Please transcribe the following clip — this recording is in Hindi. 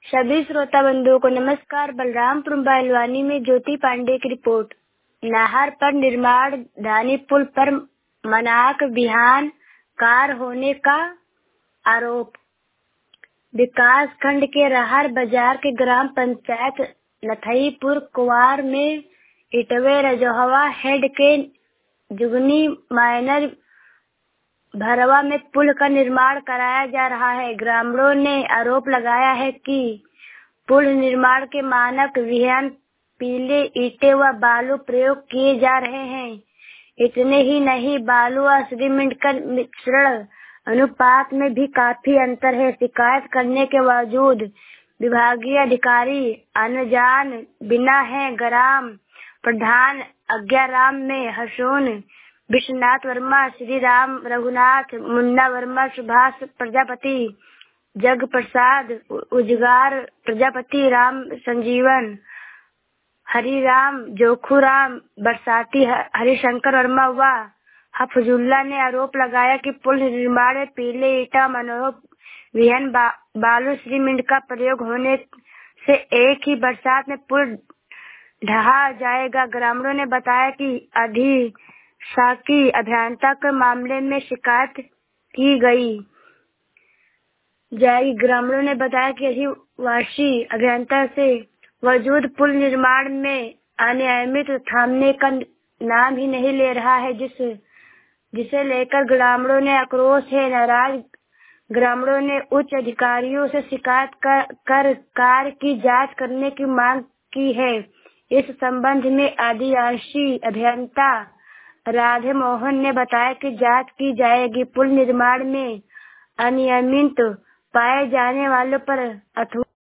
सभी श्रोता बंधुओं को नमस्कार। बलरामपुर बहलवानी में ज्योति पांडे की रिपोर्ट। नहर पर निर्माण धानी पुल पर मनाक बिहान कार होने का आरोप। विकास खंड के रहर बाजार के ग्राम पंचायत नथईपुर कुवार में इटवे रजोहवा हेड के जुगनी माइनर भरवा में पुल का निर्माण कराया जा रहा है। ग्रामीणों ने आरोप लगाया है कि पुल निर्माण के मानक विहीन पीले ईंटें व बालू प्रयोग किए जा रहे हैं। इतने ही नहीं, बालू और सीमेंट का मिश्रण अनुपात में भी काफी अंतर है। शिकायत करने के बावजूद विभागीय अधिकारी अनजान बिना है। ग्राम प्रधान आज्ञाराम में हसोन, विश्वनाथ वर्मा, श्री राम रघुनाथ, मुन्ना वर्मा, सुभाष प्रजापति, जग प्रसाद उजगार प्रजापति, राम संजीवन, हरिराम जोखूराम बरसाती, हरिशंकर वर्मा व हफजुल्ला ने आरोप लगाया कि पुल निर्माण में पीले ईटा मनोरम विहीन बालू सीमेंट का प्रयोग होने से एक ही बरसात में पुल ढहा जाएगा। ग्रामीणों ने बताया कि अधिशासी अभियंता के मामले में शिकायत की गई। ग्रामीणों ने बताया कि अधिवासी अभियंता से वजूद पुल निर्माण में अनियमित थामने का नाम ही नहीं ले रहा है, जिसे लेकर ग्रामीणों ने आक्रोश है। नाराज ग्रामीणों ने उच्च अधिकारियों से शिकायत कर कार्य की जांच करने की मांग की है। इस संबंध में आदिवासी अभियंता राधे मोहन ने बताया कि जांच की जाएगी। पुल निर्माण में अनियमित पाए जाने वालों पर